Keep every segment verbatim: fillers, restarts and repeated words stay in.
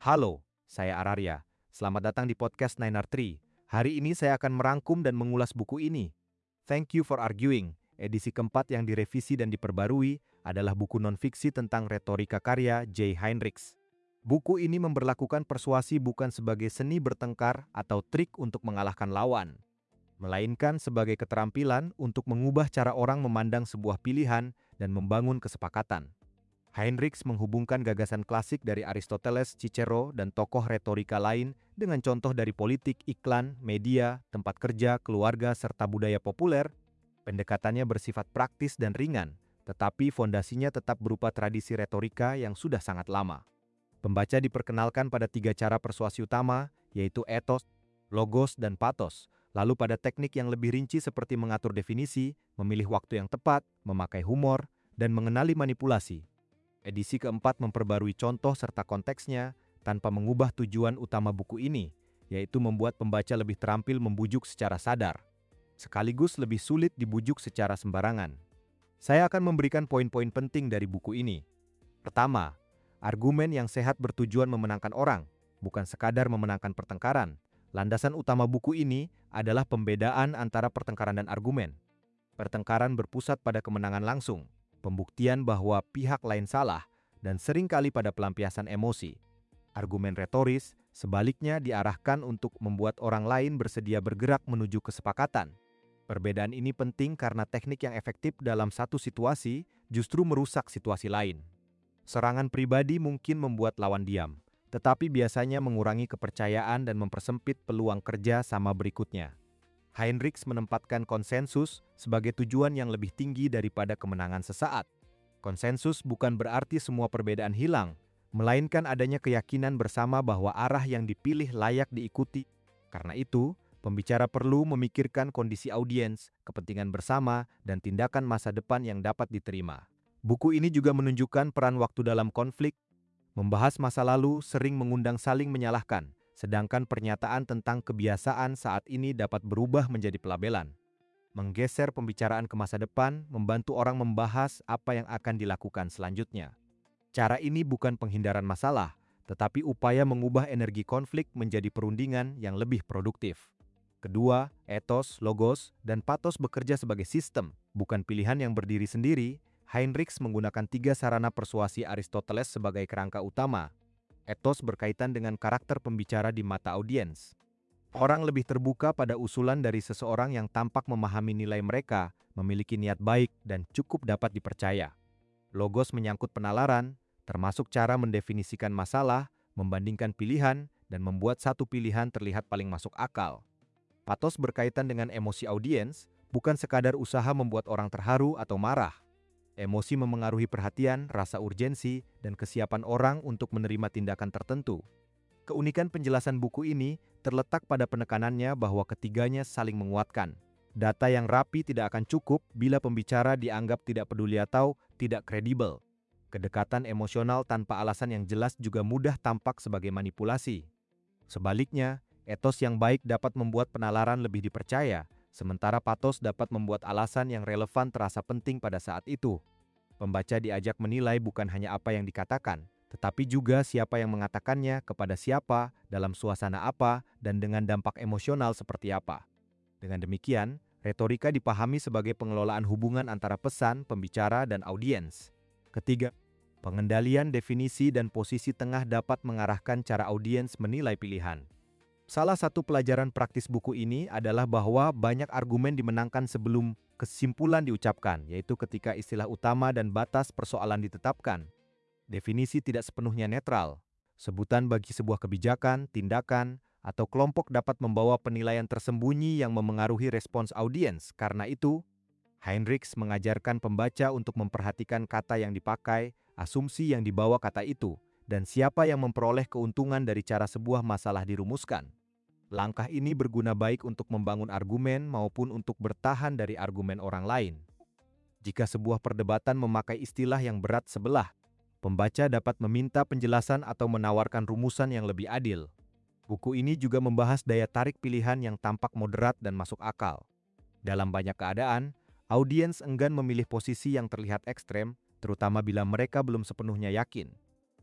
Halo, saya Araria. Selamat datang di podcast nine R three. Hari ini saya akan merangkum dan mengulas buku ini. Thank You for Arguing, edisi keempat yang direvisi dan diperbarui, adalah buku non-fiksi tentang retorika karya Jay Heinrichs. Buku ini memberlakukan persuasi bukan sebagai seni bertengkar atau trik untuk mengalahkan lawan, melainkan sebagai keterampilan untuk mengubah cara orang memandang sebuah pilihan dan membangun kesepakatan. Heinrichs menghubungkan gagasan klasik dari Aristoteles, Cicero, dan tokoh retorika lain dengan contoh dari politik, iklan, media, tempat kerja, keluarga, serta budaya populer. Pendekatannya bersifat praktis dan ringan, tetapi fondasinya tetap berupa tradisi retorika yang sudah sangat lama. Pembaca diperkenalkan pada tiga cara persuasi utama, yaitu ethos, logos, dan pathos, lalu pada teknik yang lebih rinci seperti mengatur definisi, memilih waktu yang tepat, memakai humor, dan mengenali manipulasi. Edisi keempat memperbarui contoh serta konteksnya tanpa mengubah tujuan utama buku ini, yaitu membuat pembaca lebih terampil membujuk secara sadar, sekaligus lebih sulit dibujuk secara sembarangan. Saya akan memberikan poin-poin penting dari buku ini. Pertama, argumen yang sehat bertujuan memenangkan orang, bukan sekadar memenangkan pertengkaran. Landasan utama buku ini adalah pembedaan antara pertengkaran dan argumen. Pertengkaran berpusat pada kemenangan langsung, pembuktian bahwa pihak lain salah, dan seringkali pada pelampiasan emosi. Argumen retoris, sebaliknya diarahkan untuk membuat orang lain bersedia bergerak menuju kesepakatan. Perbedaan ini penting karena teknik yang efektif dalam satu situasi justru merusak situasi lain. Serangan pribadi mungkin membuat lawan diam, tetapi biasanya mengurangi kepercayaan dan mempersempit peluang kerja sama berikutnya. Heinrichs menempatkan konsensus sebagai tujuan yang lebih tinggi daripada kemenangan sesaat. Konsensus bukan berarti semua perbedaan hilang, melainkan adanya keyakinan bersama bahwa arah yang dipilih layak diikuti. Karena itu, pembicara perlu memikirkan kondisi audiens, kepentingan bersama, dan tindakan masa depan yang dapat diterima. Buku ini juga menunjukkan peran waktu dalam konflik. Membahas masa lalu sering mengundang saling menyalahkan, sedangkan pernyataan tentang kebiasaan saat ini dapat berubah menjadi pelabelan. Menggeser pembicaraan ke masa depan membantu orang membahas apa yang akan dilakukan selanjutnya. Cara ini bukan penghindaran masalah, tetapi upaya mengubah energi konflik menjadi perundingan yang lebih produktif. Kedua, ethos, logos, dan pathos bekerja sebagai sistem, bukan pilihan yang berdiri sendiri. Heinrichs menggunakan tiga sarana persuasi Aristoteles sebagai kerangka utama. Ethos berkaitan dengan karakter pembicara di mata audiens. Orang lebih terbuka pada usulan dari seseorang yang tampak memahami nilai mereka, memiliki niat baik, dan cukup dapat dipercaya. Logos menyangkut penalaran, termasuk cara mendefinisikan masalah, membandingkan pilihan, dan membuat satu pilihan terlihat paling masuk akal. Pathos berkaitan dengan emosi audiens, bukan sekadar usaha membuat orang terharu atau marah. Emosi memengaruhi perhatian, rasa urgensi, dan kesiapan orang untuk menerima tindakan tertentu. Keunikan penjelasan buku ini terletak pada penekanannya bahwa ketiganya saling menguatkan. Data yang rapi tidak akan cukup bila pembicara dianggap tidak peduli atau tidak kredibel. Kedekatan emosional tanpa alasan yang jelas juga mudah tampak sebagai manipulasi. Sebaliknya, etos yang baik dapat membuat penalaran lebih dipercaya, sementara pathos dapat membuat alasan yang relevan terasa penting pada saat itu. Pembaca diajak menilai bukan hanya apa yang dikatakan, tetapi juga siapa yang mengatakannya, kepada siapa, dalam suasana apa, dan dengan dampak emosional seperti apa. Dengan demikian, retorika dipahami sebagai pengelolaan hubungan antara pesan, pembicara, dan audiens. Ketiga, pengendalian definisi dan posisi tengah dapat mengarahkan cara audiens menilai pilihan. Salah satu pelajaran praktis buku ini adalah bahwa banyak argumen dimenangkan sebelum kesimpulan diucapkan, yaitu ketika istilah utama dan batas persoalan ditetapkan. Definisi tidak sepenuhnya netral. Sebutan bagi sebuah kebijakan, tindakan, atau kelompok dapat membawa penilaian tersembunyi yang memengaruhi respons audiens. Karena itu, Heinrichs mengajarkan pembaca untuk memperhatikan kata yang dipakai, asumsi yang dibawa kata itu, dan siapa yang memperoleh keuntungan dari cara sebuah masalah dirumuskan. Langkah ini berguna baik untuk membangun argumen maupun untuk bertahan dari argumen orang lain. Jika sebuah perdebatan memakai istilah yang berat sebelah, pembaca dapat meminta penjelasan atau menawarkan rumusan yang lebih adil. Buku ini juga membahas daya tarik pilihan yang tampak moderat dan masuk akal. Dalam banyak keadaan, audiens enggan memilih posisi yang terlihat ekstrem, terutama bila mereka belum sepenuhnya yakin.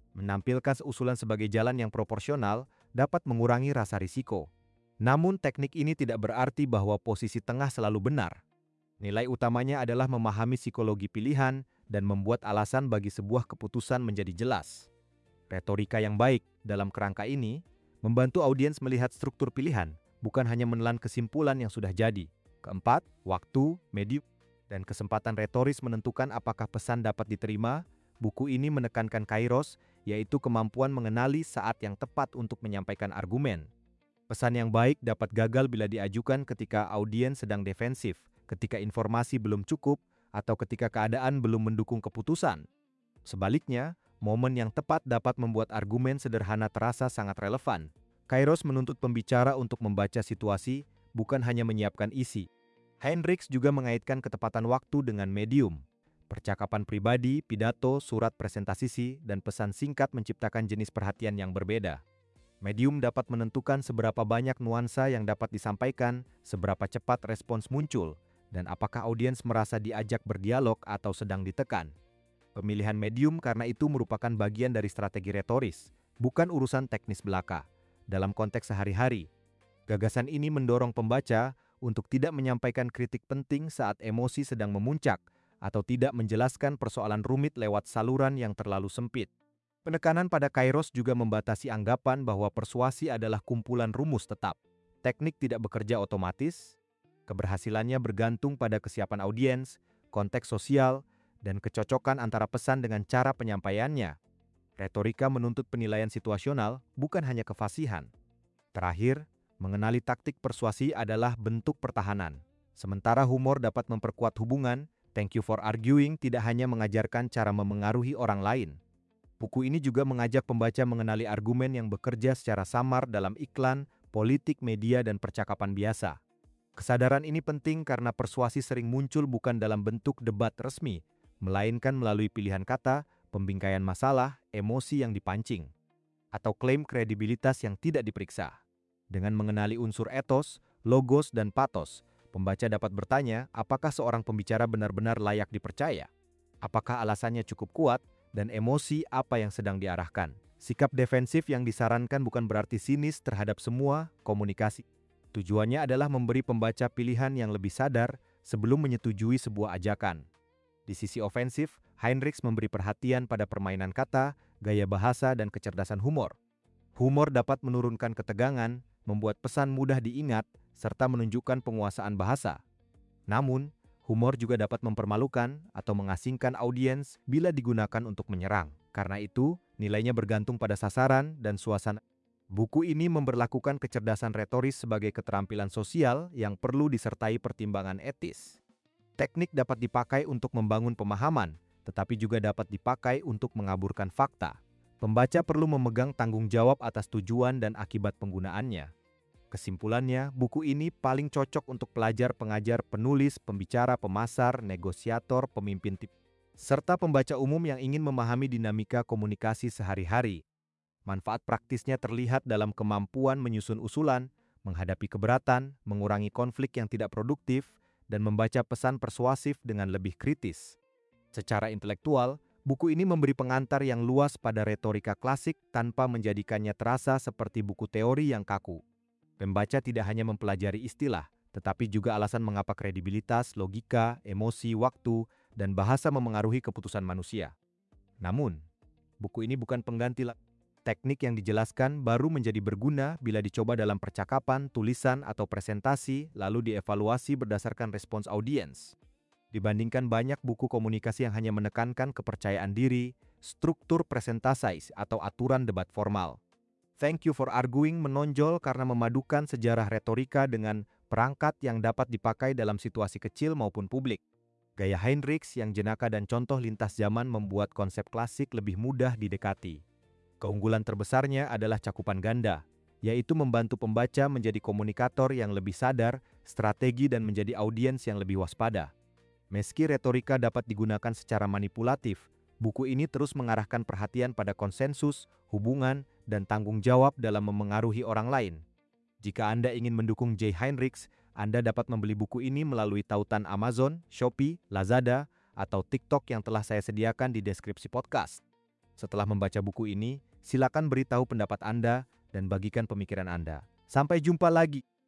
Menampilkan usulan sebagai jalan yang proporsional dapat mengurangi rasa risiko. Namun teknik ini tidak berarti bahwa posisi tengah selalu benar. Nilai utamanya adalah memahami psikologi pilihan dan membuat alasan bagi sebuah keputusan menjadi jelas. Retorika yang baik dalam kerangka ini membantu audiens melihat struktur pilihan, bukan hanya menelan kesimpulan yang sudah jadi. Keempat, waktu, medium, dan kesempatan retoris menentukan apakah pesan dapat diterima. Buku ini menekankan kairos, yaitu kemampuan mengenali saat yang tepat untuk menyampaikan argumen. Pesan yang baik dapat gagal bila diajukan ketika audiens sedang defensif, ketika informasi belum cukup, atau ketika keadaan belum mendukung keputusan. Sebaliknya, momen yang tepat dapat membuat argumen sederhana terasa sangat relevan. Kairos menuntut pembicara untuk membaca situasi, bukan hanya menyiapkan isi. Heinrichs juga mengaitkan ketepatan waktu dengan medium. Percakapan pribadi, pidato, surat presentasi, dan pesan singkat menciptakan jenis perhatian yang berbeda. Medium dapat menentukan seberapa banyak nuansa yang dapat disampaikan, seberapa cepat respons muncul, dan apakah audiens merasa diajak berdialog atau sedang ditekan. Pemilihan medium karena itu merupakan bagian dari strategi retoris, bukan urusan teknis belaka. Dalam konteks sehari-hari, gagasan ini mendorong pembaca untuk tidak menyampaikan kritik penting saat emosi sedang memuncak, atau tidak menjelaskan persoalan rumit lewat saluran yang terlalu sempit. Penekanan pada kairos juga membatasi anggapan bahwa persuasi adalah kumpulan rumus tetap. Teknik tidak bekerja otomatis, keberhasilannya bergantung pada kesiapan audiens, konteks sosial, dan kecocokan antara pesan dengan cara penyampaiannya. Retorika menuntut penilaian situasional, bukan hanya kefasihan. Terakhir, mengenali taktik persuasi adalah bentuk pertahanan. Sementara humor dapat memperkuat hubungan, Thank You for Arguing tidak hanya mengajarkan cara memengaruhi orang lain. Buku ini juga mengajak pembaca mengenali argumen yang bekerja secara samar dalam iklan, politik, media, dan percakapan biasa. Kesadaran ini penting karena persuasi sering muncul bukan dalam bentuk debat resmi, melainkan melalui pilihan kata, pembingkaian masalah, emosi yang dipancing, atau klaim kredibilitas yang tidak diperiksa. Dengan mengenali unsur etos, logos, dan patos, pembaca dapat bertanya apakah seorang pembicara benar-benar layak dipercaya, apakah alasannya cukup kuat, dan emosi apa yang sedang diarahkan. Sikap defensif yang disarankan bukan berarti sinis terhadap semua komunikasi. Tujuannya adalah memberi pembaca pilihan yang lebih sadar sebelum menyetujui sebuah ajakan. Di sisi ofensif, Heinrichs memberi perhatian pada permainan kata, gaya bahasa, dan kecerdasan humor. Humor dapat menurunkan ketegangan, membuat pesan mudah diingat, serta menunjukkan penguasaan bahasa. Namun, humor juga dapat mempermalukan atau mengasingkan audiens bila digunakan untuk menyerang. Karena itu, nilainya bergantung pada sasaran dan suasana. Buku ini memberlakukan kecerdasan retoris sebagai keterampilan sosial yang perlu disertai pertimbangan etis. Teknik dapat dipakai untuk membangun pemahaman, tetapi juga dapat dipakai untuk mengaburkan fakta. Pembaca perlu memegang tanggung jawab atas tujuan dan akibat penggunaannya. Kesimpulannya, buku ini paling cocok untuk pelajar, pengajar, penulis, pembicara, pemasar, negosiator, pemimpin tip, serta pembaca umum yang ingin memahami dinamika komunikasi sehari-hari. Manfaat praktisnya terlihat dalam kemampuan menyusun usulan, menghadapi keberatan, mengurangi konflik yang tidak produktif, dan membaca pesan persuasif dengan lebih kritis. Secara intelektual, buku ini memberi pengantar yang luas pada retorika klasik tanpa menjadikannya terasa seperti buku teori yang kaku. Pembaca tidak hanya mempelajari istilah, tetapi juga alasan mengapa kredibilitas, logika, emosi, waktu, dan bahasa memengaruhi keputusan manusia. Namun, buku ini bukan pengganti. Teknik yang dijelaskan baru menjadi berguna bila dicoba dalam percakapan, tulisan, atau presentasi, lalu dievaluasi berdasarkan respons audiens. Dibandingkan banyak buku komunikasi yang hanya menekankan kepercayaan diri, struktur presentasi, atau aturan debat formal. Thank You for Arguing menonjol karena memadukan sejarah retorika dengan perangkat yang dapat dipakai dalam situasi kecil maupun publik. Gaya Heinrichs yang jenaka dan contoh lintas zaman membuat konsep klasik lebih mudah didekati. Keunggulan terbesarnya adalah cakupan ganda, yaitu membantu pembaca menjadi komunikator yang lebih sadar, strategi, dan menjadi audiens yang lebih waspada. Meski retorika dapat digunakan secara manipulatif, buku ini terus mengarahkan perhatian pada konsensus, hubungan, dan tanggung jawab dalam memengaruhi orang lain. Jika Anda ingin mendukung J. Heinrichs, Anda dapat membeli buku ini melalui tautan Amazon, Shopee, Lazada, atau TikTok yang telah saya sediakan di deskripsi podcast. Setelah membaca buku ini, silakan beritahu pendapat Anda dan bagikan pemikiran Anda. Sampai jumpa lagi.